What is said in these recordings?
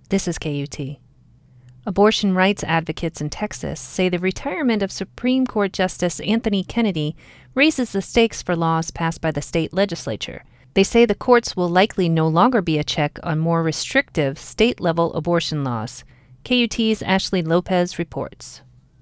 This is KUT. Abortion rights advocates in Texas say the retirement of Supreme Court Justice Anthony Kennedy raises the stakes for laws passed by the state legislature. They say the courts will likely no longer be a check on more restrictive state-level abortion laws. KUT's Ashley Lopez reports.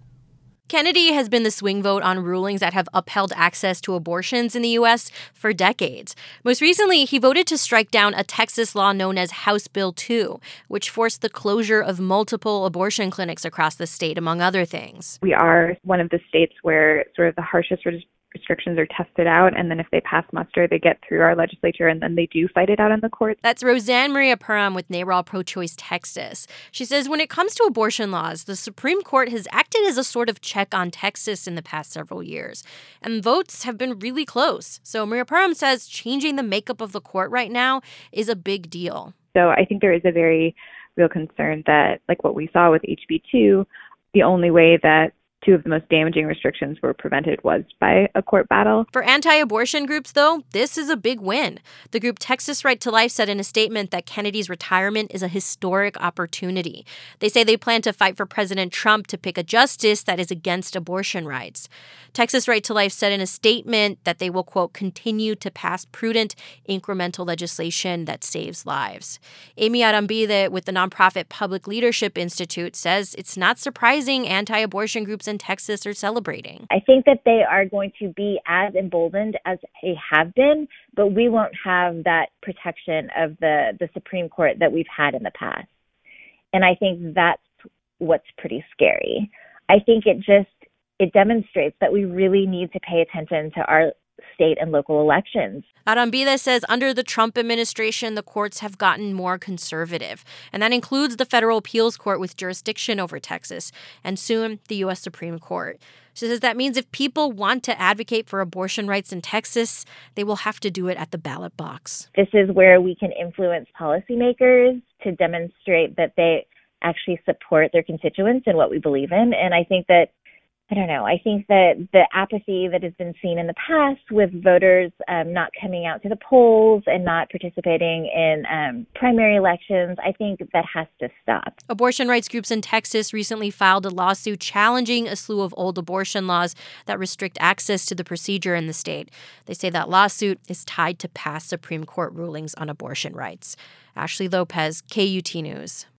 Kennedy has been the swing vote on rulings that have upheld access to abortions in the U.S. for decades. Most recently, he voted to strike down a Texas law known as House Bill 2, which forced the closure of multiple abortion clinics across the state, among other things. We are one of the states where sort of the harshest restrictions are tested out, and then if they pass muster, they get through our legislature, and then they do fight it out in the courts. That's Roseanne Maria Perham with NARAL Pro-Choice Texas. She says when it comes to abortion laws, the Supreme Court has acted as a sort of check on Texas in the past several years, and votes have been really close. So Maria Perham says changing the makeup of the court right now is a big deal. So I think there is a very real concern that, like what we saw with HB2, the only way that two of the most damaging restrictions were prevented was by a court battle. For anti-abortion groups, though, this is a big win. The group Texas Right to Life said in a statement that Kennedy's retirement is a historic opportunity. They say they plan to fight for President Trump to pick a justice that is against abortion rights. Texas Right to Life said in a statement that they will, quote, continue to pass prudent, incremental legislation that saves lives. Amy Arambide with the nonprofit Public Leadership Institute says it's not surprising anti-abortion groups in Texas are celebrating. I think that they are going to be as emboldened as they have been, but we won't have that protection of the Supreme Court that we've had in the past. And I think that's what's pretty scary. I think it demonstrates that we really need to pay attention to our state and local elections. Arambide says under the Trump administration, the courts have gotten more conservative, and that includes the federal appeals court with jurisdiction over Texas, and soon the U.S. Supreme Court. She says that means if people want to advocate for abortion rights in Texas, they will have to do it at the ballot box. This is where we can influence policymakers to demonstrate that they actually support their constituents and what we believe in. And I think that the apathy that has been seen in the past with voters not coming out to the polls and not participating in primary elections, I think that has to stop. Abortion rights groups in Texas recently filed a lawsuit challenging a slew of old abortion laws that restrict access to the procedure in the state. They say that lawsuit is tied to past Supreme Court rulings on abortion rights. Ashley Lopez, KUT News.